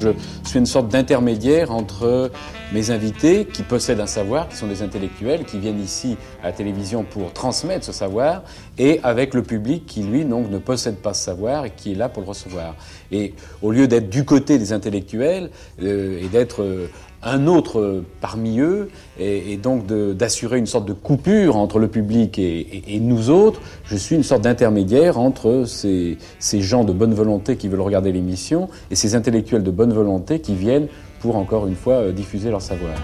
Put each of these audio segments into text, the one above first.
je suis une sorte d'intermédiaire entre mes invités qui possèdent un savoir, qui sont des intellectuels, qui viennent ici à la télévision pour transmettre ce savoir, et avec le public qui, lui, donc, ne possède pas ce savoir et qui est là pour le recevoir. Et au lieu d'être du côté des intellectuels et d'être un autre parmi eux, et donc d'assurer une sorte de coupure entre le public et nous autres, je suis une sorte d'intermédiaire entre ces gens de bonne volonté qui veulent regarder l'émission et ces intellectuels de bonne volonté qui viennent pour, encore une fois, diffuser leur savoir.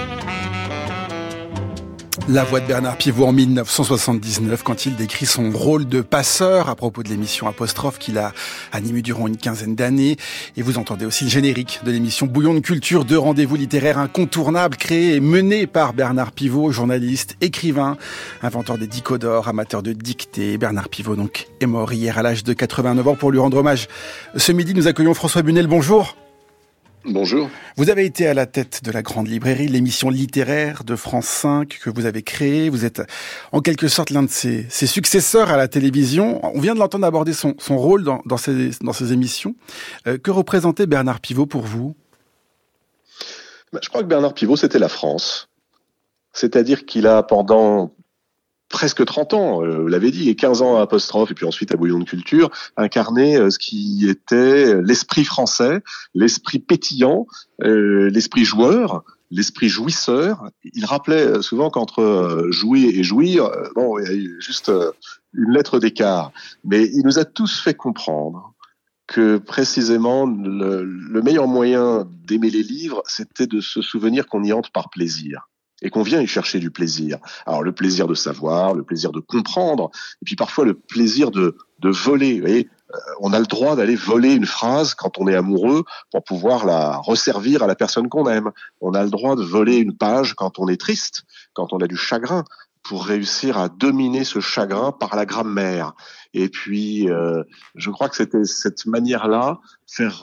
La voix de Bernard Pivot en 1979, quand il décrit son rôle de passeur à propos de l'émission Apostrophe qu'il a animée durant une quinzaine d'années. Et vous entendez aussi le générique de l'émission Bouillon de culture, deux rendez-vous littéraires incontournables créés et menés par Bernard Pivot, journaliste, écrivain, inventeur des dicodores, amateur de dictée. Bernard Pivot donc est mort hier à l'âge de 89 ans. Pour lui rendre hommage, ce midi, nous accueillons François Bunel. Bonjour. Bonjour. Vous avez été à la tête de la Grande Librairie, l'émission littéraire de France 5 que vous avez créée. Vous êtes en quelque sorte l'un de ses successeurs à la télévision. On vient de l'entendre aborder son rôle dans ces émissions. Que représentait Bernard Pivot pour vous ? Je crois que Bernard Pivot, c'était la France. C'est-à-dire qu'il a pendant presque 30 ans, vous l'avez dit, et 15 ans à Apostrophe, et puis ensuite à Bouillon de culture, incarné ce qui était l'esprit français, l'esprit pétillant, l'esprit joueur, l'esprit jouisseur. Il rappelait souvent qu'entre jouer et jouir, il y a eu juste une lettre d'écart. Mais il nous a tous fait comprendre que précisément le meilleur moyen d'aimer les livres, c'était de se souvenir qu'on y entre par plaisir. Et qu'on vient y chercher du plaisir. Alors le plaisir de savoir, le plaisir de comprendre, et puis parfois le plaisir de voler. Vous voyez, on a le droit d'aller voler une phrase quand on est amoureux pour pouvoir la resservir à la personne qu'on aime. On a le droit de voler une page quand on est triste, quand on a du chagrin, pour réussir à dominer ce chagrin par la grammaire. Et puis, je crois que c'était cette manière-là, faire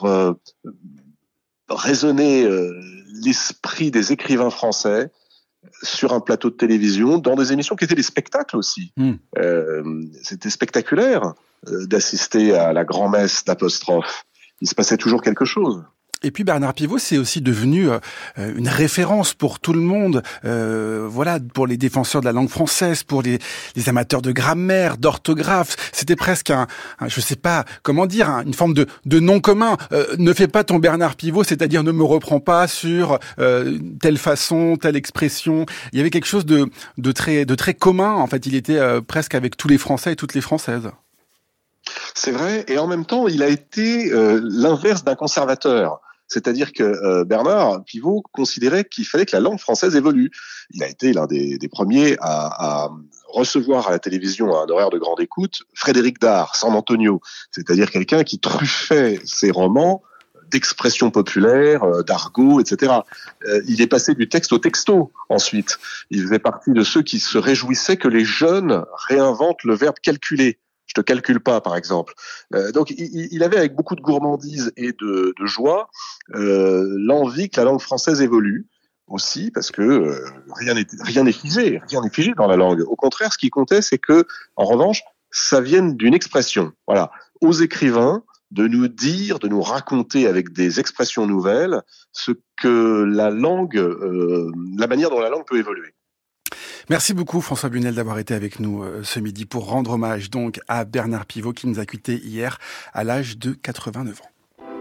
résonner l'esprit des écrivains français sur un plateau de télévision, dans des émissions qui étaient des spectacles aussi. C'était spectaculaire d'assister à la grand-messe d'Apostrophe. Il se passait toujours quelque chose. Et puis Bernard Pivot, c'est aussi devenu une référence pour tout le monde, pour les défenseurs de la langue française, pour les amateurs de grammaire, d'orthographe. C'était presque je sais pas comment dire, une forme de nom commun. Ne fais pas ton Bernard Pivot, c'est-à-dire ne me reprends pas sur telle façon, telle expression. Il y avait quelque chose de très commun. En fait, il était presque avec tous les Français et toutes les Françaises. C'est vrai, et en même temps, il a été l'inverse d'un conservateur. C'est-à-dire que Bernard Pivot considérait qu'il fallait que la langue française évolue. Il a été l'un des premiers à recevoir à la télévision à un horaire de grande écoute Frédéric Dard, San Antonio, c'est-à-dire quelqu'un qui truffait ses romans d'expressions populaires, d'argot, etc. Il est passé du texte au texto ensuite. Il faisait partie de ceux qui se réjouissaient que les jeunes réinventent le verbe calculer. Je te calcule pas, par exemple. Donc, il avait avec beaucoup de gourmandise et de joie l'envie que la langue française évolue aussi, parce que rien n'est figé dans la langue. Au contraire, ce qui comptait, c'est que, en revanche, ça vienne d'une expression. Voilà, aux écrivains de nous dire, de nous raconter avec des expressions nouvelles ce que la langue, la manière dont la langue peut évoluer. Merci beaucoup François Bunel d'avoir été avec nous ce midi pour rendre hommage donc à Bernard Pivot qui nous a quittés hier à l'âge de 89 ans.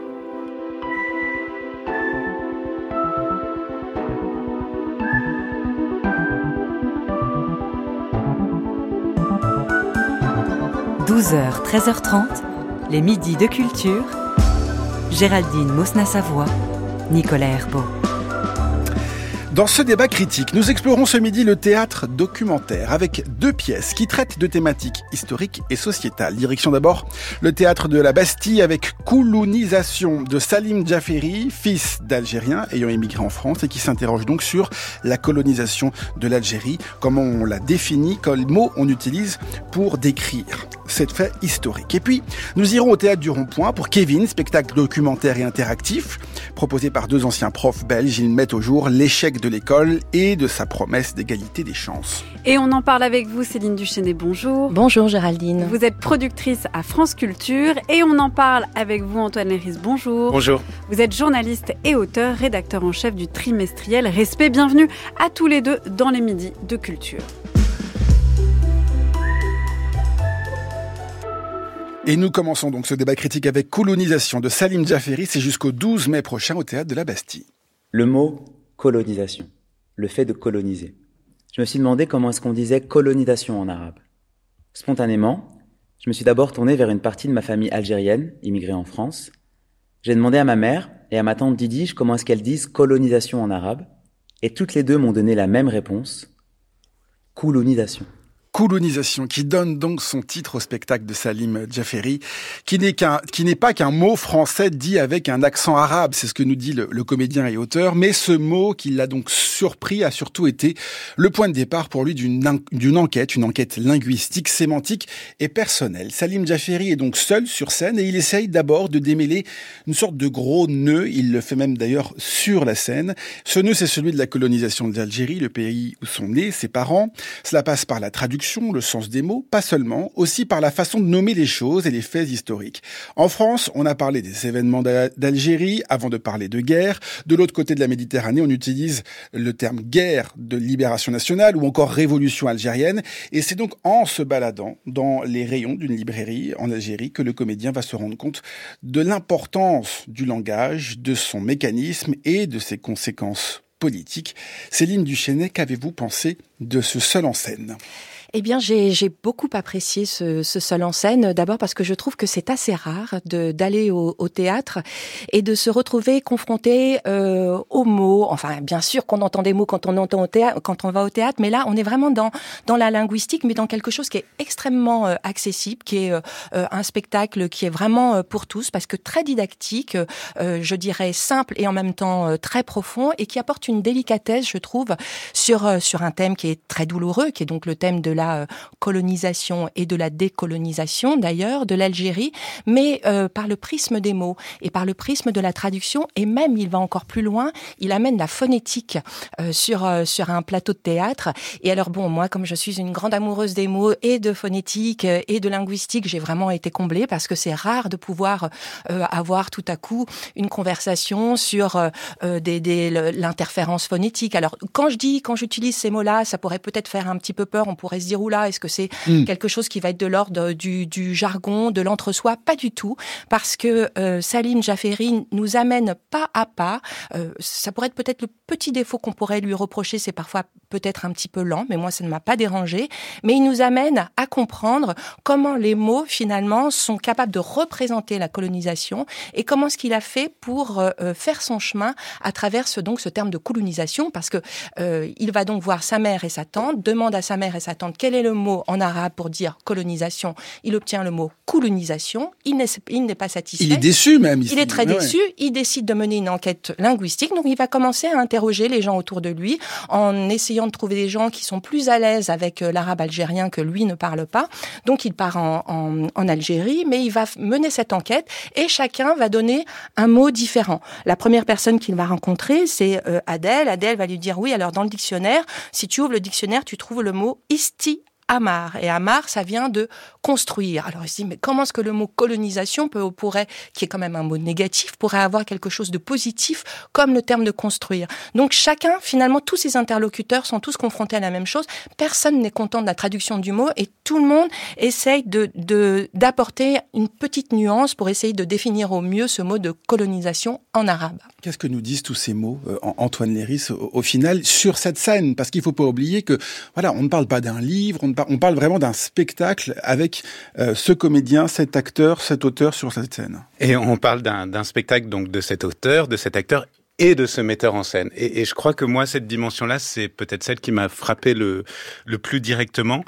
– 12h, 13h30, les midis de culture. Géraldine Mosna-Savoie, Nicolas Herbeau. Dans ce débat critique, nous explorons ce midi le théâtre documentaire avec deux pièces qui traitent de thématiques historiques et sociétales. Direction d'abord le théâtre de la Bastille avec Koulounisation de Salim Djaferi, fils d'Algériens ayant émigré en France et qui s'interroge donc sur la colonisation de l'Algérie, comment on la définit, quel mot on utilise pour décrire. ces faits historiques. Et puis, nous irons au Théâtre du Rond-Point pour Kevin, spectacle documentaire et interactif. Proposé par 2 anciens profs belges, ils mettent au jour l'échec de l'école et de sa promesse d'égalité des chances. Et on en parle avec vous, Céline Duchesnay, bonjour. Bonjour Géraldine. Vous êtes productrice à France Culture et on en parle avec vous, Antoine Léris, bonjour. Bonjour. Vous êtes journaliste et auteur, rédacteur en chef du trimestriel Respect. Bienvenue à tous les deux dans les Midis de Culture. Et nous commençons donc ce débat critique avec Colonisation de Salim Djaferi. C'est jusqu'au 12 mai prochain au Théâtre de la Bastille. Le mot colonisation, le fait de coloniser. Je me suis demandé comment est-ce qu'on disait colonisation en arabe. Spontanément, je me suis d'abord tourné vers une partie de ma famille algérienne, immigrée en France. J'ai demandé à ma mère et à ma tante Didige comment est-ce qu'elles disent colonisation en arabe. Et toutes les deux m'ont donné la même réponse, colonisation. Colonisation, qui donne donc son titre au spectacle de Salim Djaferi, qui n'est pas qu'un mot français dit avec un accent arabe, c'est ce que nous dit le comédien et auteur, mais ce mot qui l'a donc surpris a surtout été le point de départ pour lui d'une enquête linguistique, sémantique et personnelle. Salim Djaferi est donc seul sur scène et il essaye d'abord de démêler une sorte de gros nœud, il le fait même d'ailleurs sur la scène. Ce nœud, c'est celui de la colonisation d'Algérie, le pays où sont nés ses parents. Cela passe par la traduction, le sens des mots, pas seulement, aussi par la façon de nommer les choses et les faits historiques. En France, on a parlé des événements d'Algérie avant de parler de guerre. De l'autre côté de la Méditerranée, on utilise le terme guerre de libération nationale ou encore révolution algérienne. Et c'est donc en se baladant dans les rayons d'une librairie en Algérie que le comédien va se rendre compte de l'importance du langage, de son mécanisme et de ses conséquences politiques. Céline Duchesnay, qu'avez-vous pensé de ce seul en scène ? Eh bien, j'ai beaucoup apprécié ce seul en scène. D'abord parce que je trouve que c'est assez rare d'aller au théâtre et de se retrouver confronté aux mots. Enfin, bien sûr qu'on entend des mots quand on va au théâtre, mais là, on est vraiment dans la linguistique, mais dans quelque chose qui est extrêmement accessible, qui est un spectacle qui est vraiment pour tous, parce que très didactique, je dirais simple et en même temps très profond, et qui apporte une délicatesse, je trouve, sur un thème qui est très douloureux, qui est donc le thème de la colonisation et de la décolonisation d'ailleurs de l'Algérie, mais par le prisme des mots et par le prisme de la traduction, et même il va encore plus loin, il amène la phonétique sur un plateau de théâtre. Et alors bon, moi comme je suis une grande amoureuse des mots et de phonétique et de linguistique, j'ai vraiment été comblée parce que c'est rare de pouvoir avoir tout à coup une conversation sur l'interférence phonétique. Alors quand j'utilise ces mots-là, ça pourrait peut-être faire un petit peu peur, on pourrait se dire oula, est-ce que c'est quelque chose qui va être de l'ordre du jargon, de l'entre-soi? Pas du tout, parce que Salim Djaferi nous amène pas à pas. Ça pourrait être peut-être le petit défaut qu'on pourrait lui reprocher, c'est parfois peut-être un petit peu lent, mais moi ça ne m'a pas dérangé. Mais il nous amène à comprendre comment les mots finalement sont capables de représenter la colonisation et comment ce qu'il a fait pour faire son chemin à travers ce terme de colonisation, parce que il va donc voir sa mère et sa tante, demande à sa mère et sa tante quel est le mot en arabe pour dire colonisation. Il obtient le mot colonisation. Il n'est pas satisfait. Il est déçu même. Il est très déçu. Il décide de mener une enquête linguistique. Donc il va commencer à interroger les gens autour de lui en essayant de trouver des gens qui sont plus à l'aise avec l'arabe algérien que lui ne parle pas. Donc il part en Algérie, mais il va mener cette enquête et chacun va donner un mot différent. La première personne qu'il va rencontrer, c'est Adèle. Adèle va lui dire oui, alors dans le dictionnaire, si tu ouvres le dictionnaire, tu trouves le mot Amar. Et Amar, ça vient de construire. Alors il se dit, mais comment est-ce que le mot colonisation pourrait, qui est quand même un mot négatif, pourrait avoir quelque chose de positif comme le terme de construire? Donc chacun, finalement, tous ces interlocuteurs sont tous confrontés à la même chose. Personne n'est content de la traduction du mot et tout le monde essaye d'apporter une petite nuance pour essayer de définir au mieux ce mot de colonisation en arabe. Qu'est-ce que nous disent tous ces mots, Antoine Léris, au final, sur cette scène? Parce qu'il ne faut pas oublier que, voilà, on ne parle pas d'un livre, on parle vraiment d'un spectacle avec ce comédien, cet acteur, cet auteur sur cette scène. Et on parle d'un spectacle donc de cet auteur, de cet acteur et de ce metteur en scène. Et je crois que moi, cette dimension-là, c'est peut-être celle qui m'a frappé le plus directement.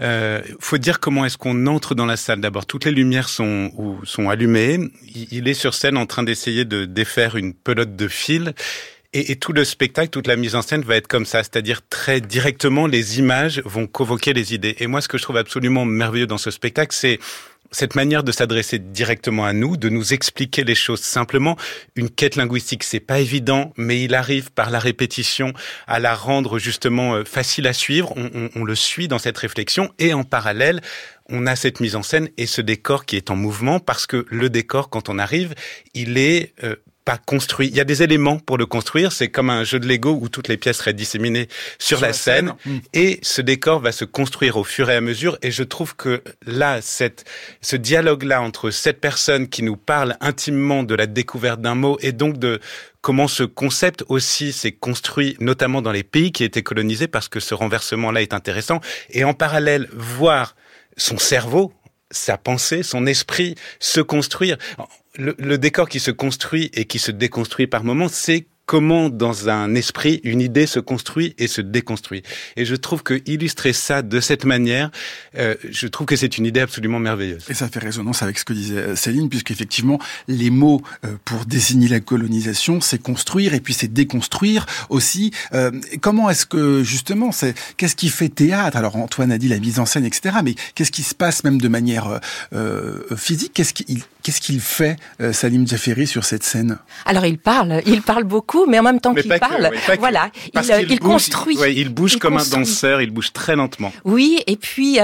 Faut dire comment est-ce qu'on entre dans la salle. D'abord, toutes les lumières sont allumées. Il est sur scène en train d'essayer de défaire une pelote de fil. Et tout le spectacle, toute la mise en scène va être comme ça, c'est-à-dire très directement, les images vont convoquer les idées. Et moi, ce que je trouve absolument merveilleux dans ce spectacle, c'est cette manière de s'adresser directement à nous, de nous expliquer les choses simplement. Une quête linguistique, c'est pas évident, mais il arrive par la répétition à la rendre justement facile à suivre. On le suit dans cette réflexion, et en parallèle, on a cette mise en scène et ce décor qui est en mouvement, parce que le décor, quand on arrive, il est pas construit. Il y a des éléments pour le construire. C'est comme un jeu de Lego où toutes les pièces seraient disséminées sur la scène. Et ce décor va se construire au fur et à mesure. Et je trouve que là, ce dialogue-là entre cette personne qui nous parle intimement de la découverte d'un mot, et donc de comment ce concept aussi s'est construit, notamment dans les pays qui étaient colonisés, parce que ce renversement-là est intéressant. Et en parallèle, voir son cerveau, sa pensée, son esprit se construire. Le décor qui se construit et qui se déconstruit par moments, c'est comment dans un esprit, une idée se construit et se déconstruit. Et je trouve que illustrer ça de cette manière, je trouve que c'est une idée absolument merveilleuse. Et ça fait résonance avec ce que disait Céline, puisqu'effectivement, les mots pour désigner la colonisation, c'est construire et puis c'est déconstruire aussi. Comment est-ce que, justement, qu'est-ce qui fait théâtre? Alors, Antoine a dit la mise en scène, etc., mais qu'est-ce qui se passe même de manière physique? Qu'est-ce qu'il fait, Salim Djaferi, sur cette scène? Alors, il parle beaucoup, mais en même temps qu'il parle, voilà, il construit. Ouais, il bouge comme un danseur, il bouge très lentement. Oui, et puis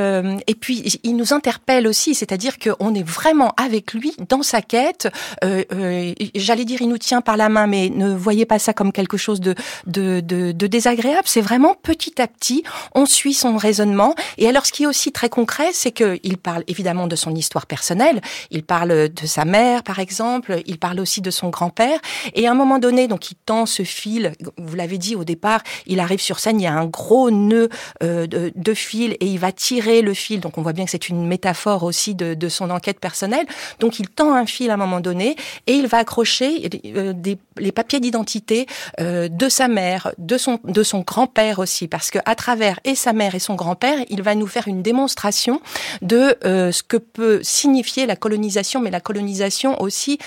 il nous interpelle aussi, c'est-à-dire qu'on est vraiment avec lui dans sa quête. J'allais dire, il nous tient par la main, mais ne voyez pas ça comme quelque chose de désagréable. C'est vraiment petit à petit, on suit son raisonnement. Et alors, ce qui est aussi très concret, c'est qu'il parle évidemment de son histoire personnelle. Il parle de sa mère, par exemple. Il parle aussi de son grand-père. Et à un moment donné, donc il tend ce fil, vous l'avez dit au départ, il arrive sur scène, il y a un gros nœud de fil et il va tirer le fil, donc on voit bien que c'est une métaphore aussi de son enquête personnelle. Donc il tend un fil à un moment donné et il va accrocher les papiers d'identité de sa mère, de son grand-père aussi, parce que à travers et sa mère et son grand-père, il va nous faire une démonstration de ce que peut signifier la colonisation, mais la colonisation aussi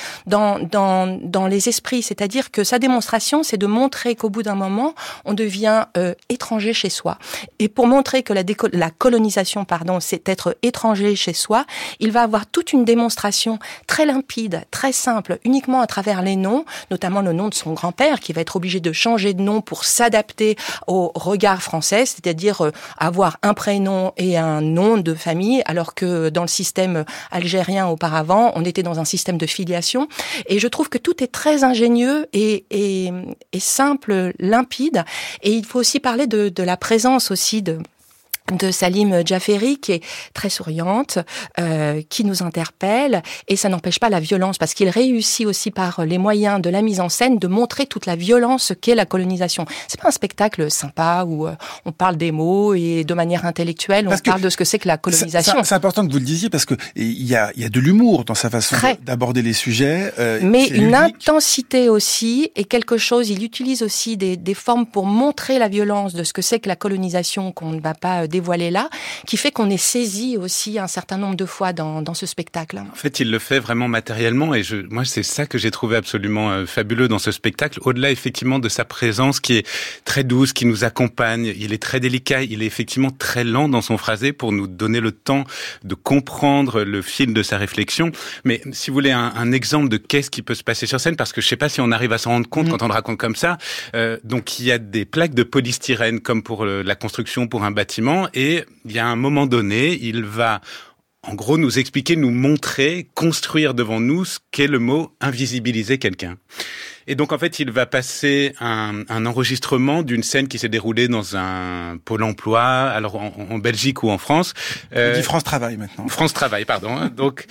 dans les esprits, c'est-à-dire que sa démonstration, c'est de montrer qu'au bout d'un moment, on devient étranger chez soi. Et pour montrer que la colonisation, c'est être étranger chez soi, il va avoir toute une démonstration très limpide, très simple, uniquement à travers les noms, notamment le nom de son grand-père, qui va être obligé de changer de nom pour s'adapter au regard français, c'est-à-dire avoir un prénom et un nom de famille, alors que dans le système algérien auparavant, on était dans un système de filiation. Et je trouve que tout est très ingénieux et simple, limpide. Et il faut aussi parler de la présence aussi de Salim Djaferi, qui est très souriante, qui nous interpelle, et ça n'empêche pas la violence, parce qu'il réussit aussi par les moyens de la mise en scène de montrer toute la violence qu'est la colonisation. C'est pas un spectacle sympa où on parle des mots et de manière intellectuelle on parle de ce que c'est que la colonisation. C'est important que vous le disiez, parce que il y a de l'humour dans sa façon d'aborder les sujets. Mais une intensité aussi, et quelque chose, il utilise aussi des formes pour montrer la violence de ce que c'est que la colonisation qu'on ne va pas dévoilé là, qui fait qu'on est saisi aussi un certain nombre de fois dans ce spectacle. En fait, il le fait vraiment matériellement, et moi, c'est ça que j'ai trouvé absolument fabuleux dans ce spectacle, au-delà effectivement de sa présence qui est très douce, qui nous accompagne. Il est très délicat, il est effectivement très lent dans son phrasé pour nous donner le temps de comprendre le fil de sa réflexion. Mais si vous voulez un exemple de qu'est-ce qui peut se passer sur scène, parce que je sais pas si on arrive à s'en rendre compte quand on le raconte comme ça. Donc il y a des plaques de polystyrène comme pour la construction pour un bâtiment. Et il y a un moment donné, il va, en gros, nous expliquer, nous montrer, construire devant nous ce qu'est le mot « invisibiliser quelqu'un ». Et donc, en fait, il va passer un enregistrement d'une scène qui s'est déroulée dans un pôle emploi, alors en Belgique ou en France. On dit France Travail maintenant. France Travail, pardon. Donc,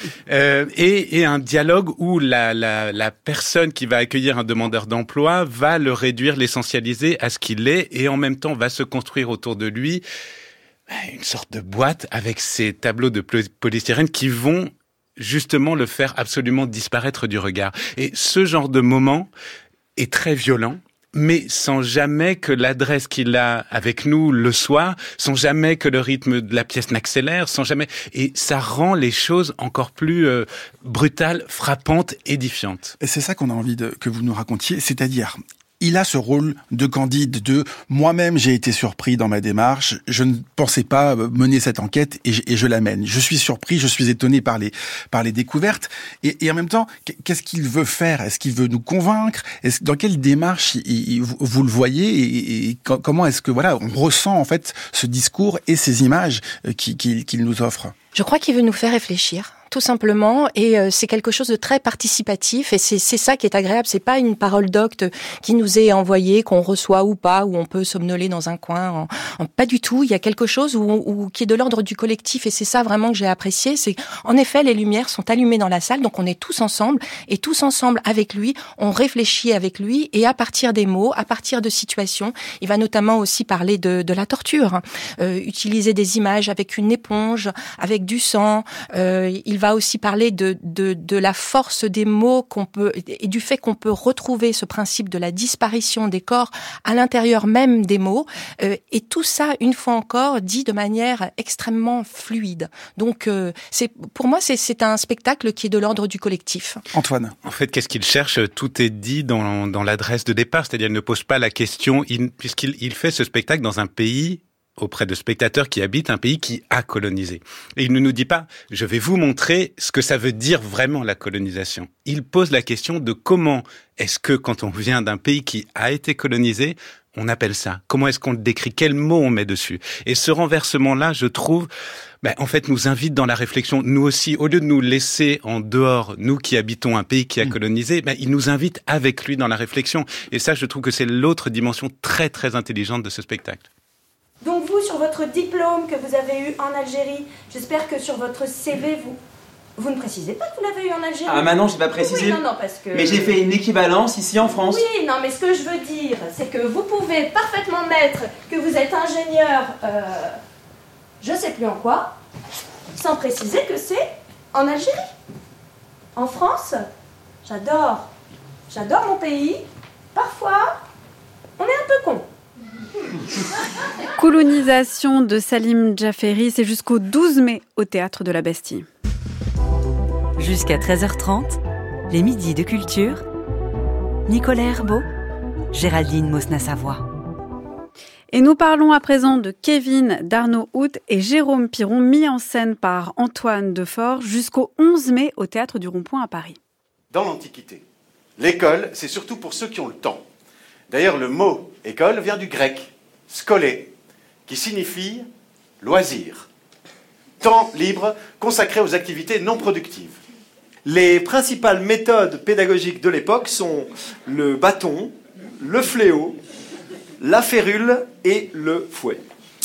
et un dialogue où la personne qui va accueillir un demandeur d'emploi va le réduire, l'essentialiser à ce qu'il est, et en même temps va se construire autour de lui une sorte de boîte avec ces tableaux de polystyrène qui vont justement le faire absolument disparaître du regard. Et ce genre de moment est très violent, mais sans jamais que l'adresse qu'il a avec nous le soit, sans jamais que le rythme de la pièce n'accélère, sans jamais... Et ça rend les choses encore plus brutales, frappantes, édifiantes. Et c'est ça qu'on a envie que vous nous racontiez, c'est-à-dire... il a ce rôle de Candide, de moi-même j'ai été surpris dans ma démarche, je ne pensais pas mener cette enquête et je la mène. Je suis surpris, je suis étonné par les découvertes et en même temps, qu'est-ce qu'il veut faire? Est-ce qu'il veut nous convaincre? Dans quelle démarche vous le voyez et comment est-ce que on ressent en fait ce discours et ces images qu'il nous offre? Je crois qu'il veut nous faire réfléchir. Tout simplement, et c'est quelque chose de très participatif, et c'est ça qui est agréable. C'est pas une parole docte qui nous est envoyée, qu'on reçoit ou pas, où on peut somnoler dans un coin. Pas du tout. Il y a quelque chose qui est de l'ordre du collectif, et c'est ça vraiment que j'ai apprécié. C'est en effet, les lumières sont allumées dans la salle, donc on est tous ensemble, et tous ensemble avec lui, on réfléchit avec lui, et à partir des mots, à partir de situations, il va notamment aussi parler de la torture, utiliser des images avec une éponge, avec du sang. Il va aussi parler de la force des mots et du fait qu'on peut retrouver ce principe de la disparition des corps à l'intérieur même des mots, et tout ça, une fois encore, dit de manière extrêmement fluide. Donc, pour moi, c'est un spectacle qui est de l'ordre du collectif. Antoine. En fait, qu'est-ce qu'il cherche? Tout est dit dans l'adresse de départ, c'est-à-dire il ne pose pas la question, puisqu'il fait ce spectacle dans un pays auprès de spectateurs qui habitent un pays qui a colonisé. Et il ne nous dit pas « je vais vous montrer ce que ça veut dire vraiment la colonisation ». Il pose la question de comment est-ce que quand on vient d'un pays qui a été colonisé, on appelle ça? Comment est-ce qu'on le décrit? Quels mots on met dessus? Et ce renversement-là, je trouve, en fait, nous invite dans la réflexion. Nous aussi, au lieu de nous laisser en dehors, nous qui habitons un pays qui a colonisé, il nous invite avec lui dans la réflexion. Et ça, je trouve que c'est l'autre dimension très, très intelligente de ce spectacle. Donc vous, sur votre diplôme que vous avez eu en Algérie, j'espère que sur votre CV, vous ne précisez pas que vous l'avez eu en Algérie. Ah maintenant, je n'ai pas précisé. Oui, non, parce que... Mais j'ai fait une équivalence ici en France. Oui, non, mais ce que je veux dire, c'est que vous pouvez parfaitement mettre que vous êtes ingénieur, je sais plus en quoi, sans préciser que c'est en Algérie. En France, j'adore mon pays. Parfois, on est un peu con. Colonisation de Salim Djaferi, c'est jusqu'au 12 mai au Théâtre de la Bastille. Jusqu'à 13h30, les midis de culture. Nicolas Herbeau, Géraldine Mosna-Savoie. Et nous parlons à présent de Kevin, d'Arnaud Hout et Jérôme Piron, mis en scène par Antoine Defort, jusqu'au 11 mai au Théâtre du Rond-Point à Paris. Dans l'Antiquité, l'école, c'est surtout pour ceux qui ont le temps. D'ailleurs, le mot « école » vient du grec « skolé », qui signifie « loisir », temps libre consacré aux activités non productives. Les principales méthodes pédagogiques de l'époque sont le bâton, le fléau, la férule et le fouet.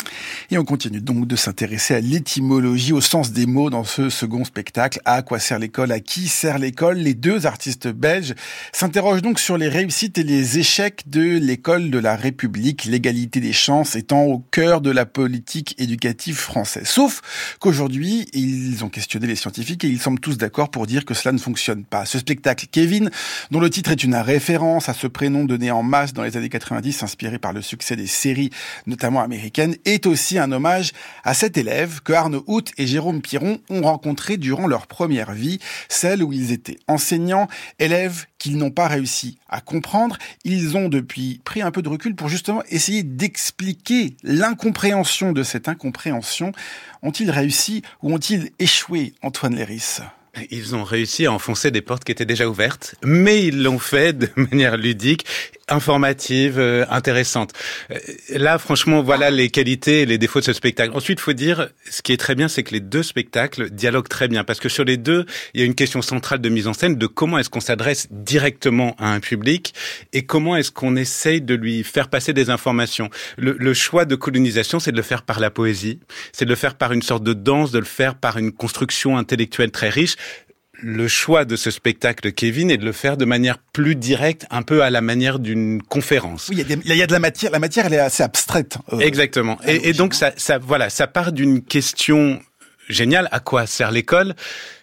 Et on continue donc de s'intéresser à l'étymologie, au sens des mots dans ce second spectacle. À quoi sert l'école? À qui sert l'école? Les deux artistes belges s'interrogent donc sur les réussites et les échecs de l'école de la République, l'égalité des chances étant au cœur de la politique éducative française. Sauf qu'aujourd'hui, ils ont questionné les scientifiques et ils semblent tous d'accord pour dire que cela ne fonctionne pas. Ce spectacle, Kevin, dont le titre est une référence à ce prénom donné en masse dans les années 90, inspiré par le succès des séries, notamment américaines, est aussi un hommage à cet élève que Arnaud Hout et Jérôme Piron ont rencontré durant leur première vie, celle où ils étaient enseignants, élèves qu'ils n'ont pas réussi à comprendre. Ils ont depuis pris un peu de recul pour justement essayer d'expliquer l'incompréhension de cette incompréhension. Ont-ils réussi ou ont-ils échoué, Antoine Léris ? Ils ont réussi à enfoncer des portes qui étaient déjà ouvertes, mais ils l'ont fait de manière ludique, informative, intéressante. Là, franchement, voilà les qualités et les défauts de ce spectacle. Ensuite, il faut dire, ce qui est très bien, c'est que les deux spectacles dialoguent très bien, parce que sur les deux, il y a une question centrale de mise en scène, de comment est-ce qu'on s'adresse directement à un public, et comment est-ce qu'on essaye de lui faire passer des informations. Le choix de colonisation, c'est de le faire par la poésie, c'est de le faire par une sorte de danse, de le faire par une construction intellectuelle très riche. Le choix de ce spectacle, Kevin, est de le faire de manière plus directe, un peu à la manière d'une conférence. Oui, il y a de la matière. La matière, elle est assez abstraite. Exactement. Et donc, ça part d'une question géniale. À quoi sert l'école ?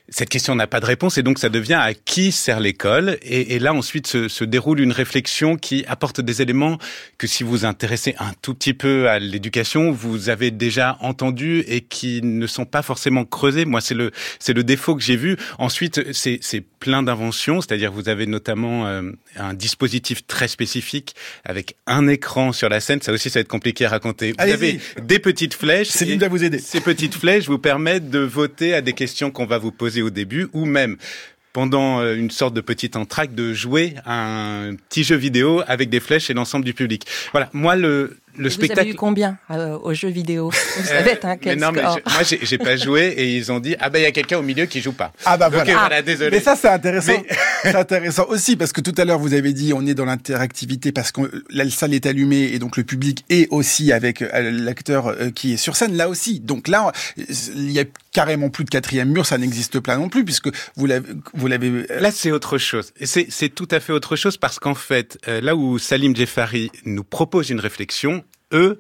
cette question n'a pas de réponse et donc ça devient à qui sert l'école et là ensuite se déroule une réflexion qui apporte des éléments que si vous vous intéressez un tout petit peu à l'éducation, vous avez déjà entendu et qui ne sont pas forcément creusés. Moi, c'est le défaut que j'ai vu. Ensuite, c'est plein d'inventions, c'est-à-dire vous avez notamment un dispositif très spécifique avec un écran sur la scène. Ça aussi, ça va être compliqué à raconter. Vous avez des petites flèches. Céline va vous aider. Ces petites flèches vous permettent de voter à des questions qu'on va vous poser au début ou même pendant une sorte de petit entracte de jouer à un petit jeu vidéo avec des flèches et l'ensemble du public. Voilà, moi le spectacle. Vous avez eu combien aux jeux vidéo? Vous savez, quel mais non, score? mais moi j'ai pas joué et ils ont dit il y a quelqu'un au milieu qui joue pas. Voilà. Voilà, désolé. Mais ça c'est intéressant. C'est intéressant aussi parce que tout à l'heure vous avez dit on est dans l'interactivité parce que la salle est allumée et donc le public est aussi avec l'acteur qui est sur scène là aussi. Donc là il y a carrément plus de quatrième mur, ça n'existe pas non plus puisque vous l'avez. Là c'est autre chose. C'est tout à fait autre chose parce qu'en fait là où Salim Djefari nous propose une réflexion, eux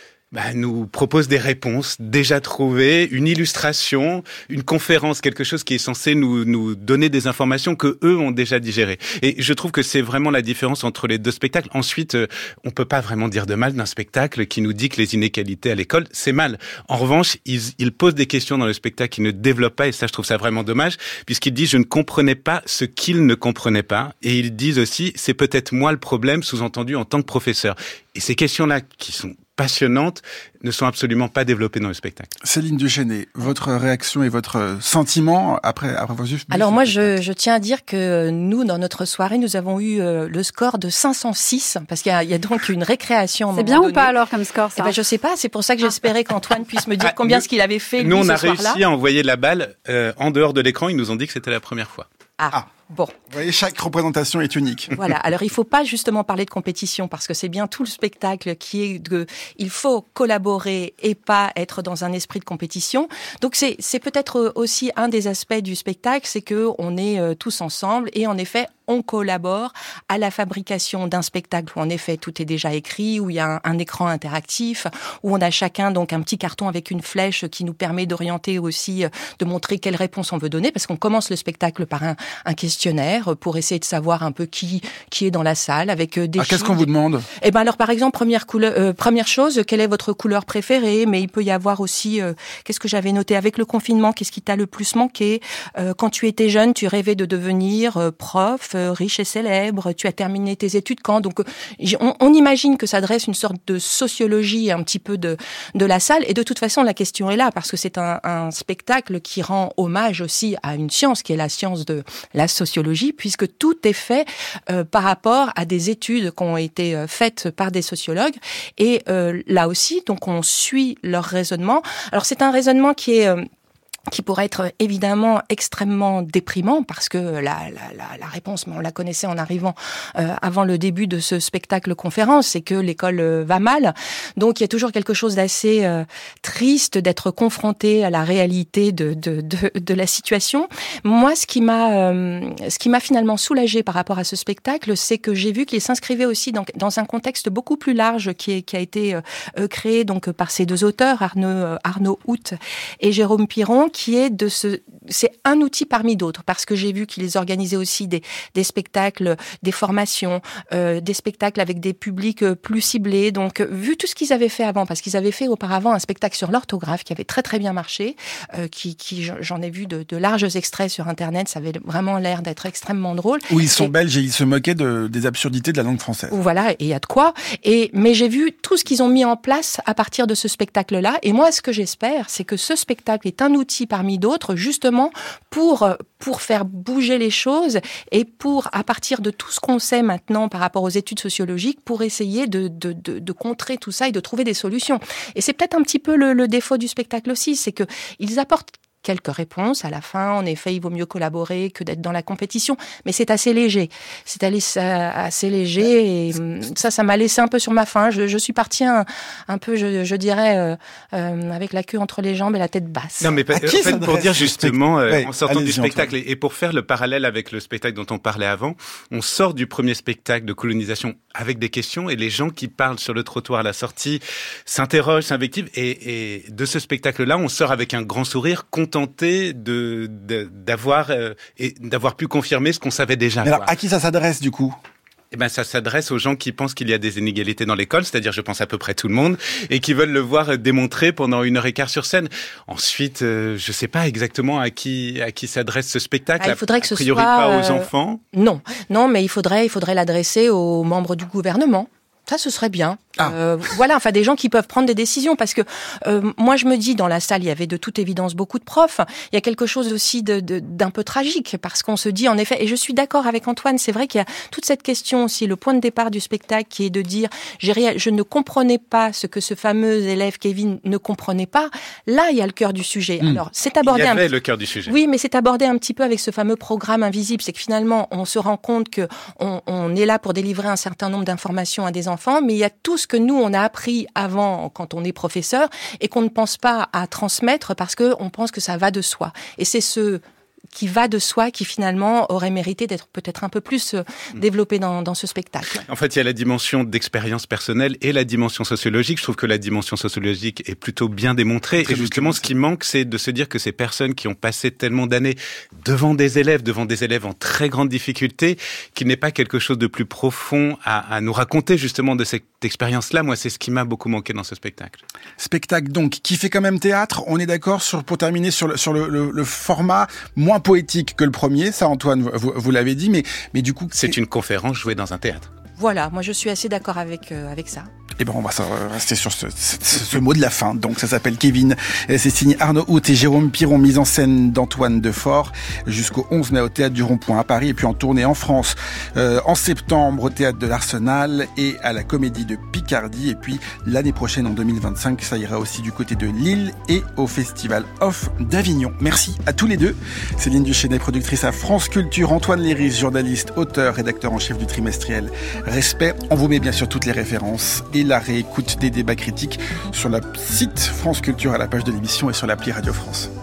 nous proposent des réponses déjà trouvées, une illustration, une conférence, quelque chose qui est censé nous donner des informations que eux ont déjà digérées. Et je trouve que c'est vraiment la différence entre les deux spectacles. Ensuite, on peut pas vraiment dire de mal d'un spectacle qui nous dit que les inégalités à l'école, c'est mal. En revanche, ils posent des questions dans le spectacle qu'ils ne développent pas, et ça, je trouve ça vraiment dommage, puisqu'ils disent « je ne comprenais pas ce qu'ils ne comprenaient pas », et ils disent aussi « c'est peut-être moi le problème, sous-entendu en tant que professeur ». Et ces questions-là, qui sont passionnantes, ne sont absolument pas développées dans le spectacle. Céline Duchesnay, votre réaction et votre sentiment après avoir vu. Alors moi, je tiens à dire que nous, dans notre soirée, nous avons eu le score de 506, parce qu'il y a donc une récréation. C'est bien ou pas alors comme score ça? Je sais pas, c'est pour ça que j'espérais qu'Antoine puisse me dire combien ce qu'il avait fait. Nous, on a réussi à envoyer la balle en dehors de l'écran, ils nous ont dit que c'était la première fois. Bon. Vous voyez, chaque représentation est unique. Voilà. Alors, il faut pas justement parler de compétition parce que c'est bien tout le spectacle qui est il faut collaborer et pas être dans un esprit de compétition. Donc, c'est peut-être aussi un des aspects du spectacle, c'est que on est tous ensemble et en effet, on collabore à la fabrication d'un spectacle où en effet tout est déjà écrit, où il y a un écran interactif, où on a chacun donc un petit carton avec une flèche qui nous permet d'orienter aussi, de montrer quelle réponse on veut donner, parce qu'on commence le spectacle par un questionnaire pour essayer de savoir un peu qui est dans la salle avec des chiffres. Qu'est-ce qu'on vous demande? Alors par exemple, première chose, quelle est votre couleur préférée? Mais il peut y avoir aussi, qu'est-ce que j'avais noté avec le confinement, qu'est-ce qui t'a le plus manqué? Quand tu étais jeune, tu rêvais de devenir prof, riche et célèbre, tu as terminé tes études quand? Donc on imagine que ça dresse une sorte de sociologie un petit peu de la salle, et de toute façon la question est là parce que c'est un spectacle qui rend hommage aussi à une science qui est la science de la sociologie, puisque tout est fait par rapport à des études qui ont été faites par des sociologues, et là aussi donc on suit leur raisonnement. Alors c'est un raisonnement qui pourrait être évidemment extrêmement déprimant parce que la réponse, mais on la connaissait en arrivant avant le début de ce spectacle conférence, c'est que l'école va mal. Donc il y a toujours quelque chose d'assez triste d'être confronté à la réalité de la situation. Moi, ce qui m'a finalement soulagée par rapport à ce spectacle, c'est que j'ai vu qu'il s'inscrivait aussi dans un contexte beaucoup plus large qui a été créé donc par ces deux auteurs, Arnaud Hout et Jérôme Piron, qui est c'est un outil parmi d'autres, parce que j'ai vu qu'ils organisaient aussi des spectacles, des formations, des spectacles avec des publics plus ciblés. Donc, vu tout ce qu'ils avaient fait avant, parce qu'ils avaient fait auparavant un spectacle sur l'orthographe qui avait très très bien marché, j'en ai vu de larges extraits sur Internet, ça avait vraiment l'air d'être extrêmement drôle. Où ils sont belges et ils se moquaient des absurdités de la langue française. Voilà, et il y a de quoi. Mais j'ai vu tout ce qu'ils ont mis en place à partir de ce spectacle-là. Et moi, ce que j'espère, c'est que ce spectacle est un outil parmi d'autres, justement, pour faire bouger les choses et pour, à partir de tout ce qu'on sait maintenant par rapport aux études sociologiques, pour essayer de contrer tout ça et de trouver des solutions. Et c'est peut-être un petit peu le défaut du spectacle aussi, c'est que ils apportent quelques réponses à la fin. En effet, il vaut mieux collaborer que d'être dans la compétition, mais c'est assez léger. C'est assez léger, et ça m'a laissé un peu sur ma faim. Je suis partie un peu, je dirais, avec la queue entre les jambes et la tête basse. Non, mais en fait, pour dire justement, en sortant du spectacle, et pour faire le parallèle avec le spectacle dont on parlait avant, on sort du premier spectacle de colonisation avec des questions, et les gens qui parlent sur le trottoir à la sortie s'interrogent, s'invectivent, et de ce spectacle-là, on sort avec un grand sourire, content contenter d'avoir pu confirmer ce qu'on savait déjà. Mais alors, à qui ça s'adresse du coup ? Eh ben, ça s'adresse aux gens qui pensent qu'il y a des inégalités dans l'école, c'est-à-dire, je pense, à peu près tout le monde, et qui veulent le voir démontré pendant 1h15 sur scène. Ensuite, je sais pas exactement à qui s'adresse ce spectacle. Il faudrait que ce soit... A priori pas aux enfants. Non, mais il faudrait l'adresser aux membres du gouvernement. Ça, ce serait bien. Voilà, enfin des gens qui peuvent prendre des décisions, parce que moi je me dis, dans la salle il y avait de toute évidence beaucoup de profs, il y a quelque chose aussi d'un peu tragique, parce qu'on se dit en effet, et je suis d'accord avec Antoine, c'est vrai qu'il y a toute cette question aussi, le point de départ du spectacle qui est de dire je ne comprenais pas ce que ce fameux élève Kevin ne comprenait pas. Là il y a le cœur du sujet. Alors c'est abordé, il y avait le cœur du sujet. Oui, mais c'est abordé un petit peu avec ce fameux programme invisible, c'est que finalement on se rend compte que on est là pour délivrer un certain nombre d'informations à des enfants, mais il y a tout ce que nous, on a appris avant quand on est professeur et qu'on ne pense pas à transmettre parce qu'on pense que ça va de soi. Et c'est ce qui va de soi qui finalement aurait mérité d'être peut-être un peu plus développé dans ce spectacle. En fait, il y a la dimension d'expérience personnelle et la dimension sociologique. Je trouve que la dimension sociologique est plutôt bien démontrée. Et justement, ce qui manque, c'est de se dire que ces personnes qui ont passé tellement d'années devant des élèves en très grande difficulté, qu'il n'est pas quelque chose de plus profond à nous raconter justement de cette expérience-là. Moi, c'est ce qui m'a beaucoup manqué dans ce spectacle. Spectacle donc qui fait quand même théâtre. On est d'accord pour terminer sur le format moins poétique que le premier. Ça, Antoine, vous l'avez dit, mais du coup, c'est une conférence jouée dans un théâtre. Voilà, moi je suis assez d'accord avec ça. Et ben on va rester sur ce mot de la fin. Donc ça s'appelle Kevin. C'est signé Arnaud Hout et Jérôme Piron, mise en scène d'Antoine Defort, jusqu'au 11 mai au Théâtre du Rond-Point à Paris, et puis en tournée en France en septembre au Théâtre de l'Arsenal et à la Comédie de Picardie. Et puis l'année prochaine, en 2025, ça ira aussi du côté de Lille et au Festival Off d'Avignon. Merci à tous les deux. Céline Duchesnay, productrice à France Culture, Antoine Léris, journaliste, auteur, rédacteur en chef du trimestriel Respect. On vous met bien sûr toutes les références et la réécoute des débats critiques sur le site France Culture à la page de l'émission et sur l'appli Radio France.